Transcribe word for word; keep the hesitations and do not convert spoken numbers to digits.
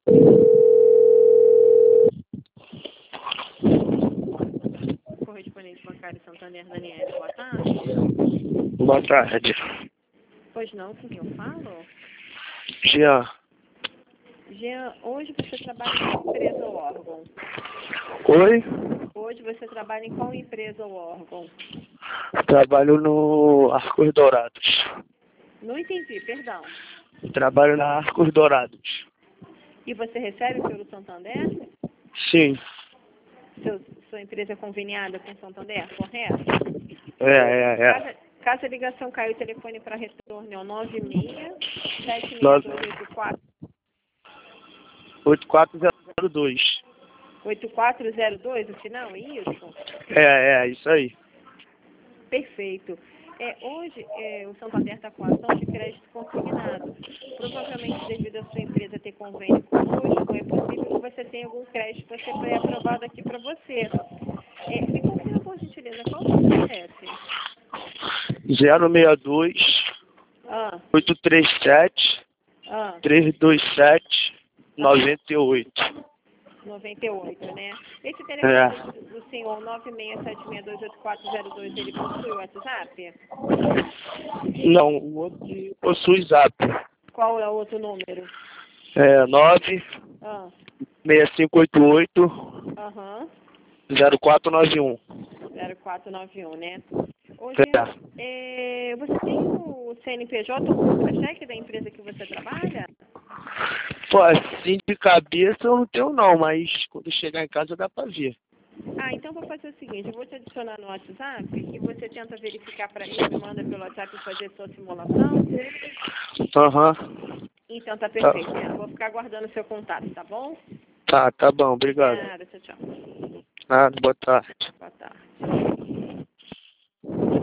Correspondente bancário Santander, Daniela, boa tarde. Boa tarde. Pois não, com quem eu falo? Jean. Jean, hoje você trabalha em qual empresa ou órgão? Oi? Hoje você trabalha em qual empresa ou órgão? Trabalho no Arcos Dourados. Não entendi, perdão. Trabalho na Arcos Dourados. E você recebe pelo Santander? Sim. Seu, sua empresa é conveniada com o Santander, correto? É, é, é. Caso, caso a ligação caia, o telefone para retorno é o nove seis sete seis Nove- dois oito quatro oito quatro zero dois. oito quatro zero dois, o final, é isso? É, é, isso aí. Perfeito. É, hoje, é, o Santander está com ação de crédito consignado. Provavelmente, devido à sua empresa ter convênio conosco, é possível que você tenha algum crédito para ser pré-aprovado aqui para você. É, me confirma, por gentileza, qual é o seu C P F? zero seis dois Ah, oito três sete ah, três dois sete nove oito. noventa e oito, né? Esse É. telefone do, do senhor nove seis sete seis dois oito quatro zero dois, ele possui o WhatsApp? Não, o outro possui zap. Qual é o outro número? É nove Ah, seis cinco oito oito aham. zero quatro nove um. zero quatro nove um, né? Hoje, é, você tem o C N P J ou contra-cheque da empresa que você trabalha? Pô, assim de cabeça eu não tenho não, mas quando chegar em casa dá pra ver. Ah, então vou fazer o seguinte, eu vou te adicionar no WhatsApp e você tenta verificar para mim, me manda pelo WhatsApp e fazer sua simulação. Aham. Então tá perfeito, né? Vou ficar aguardando o seu contato, tá bom? Tá, tá bom, obrigado. Obrigada, tchau, tchau. Nada, boa tarde. Boa tarde.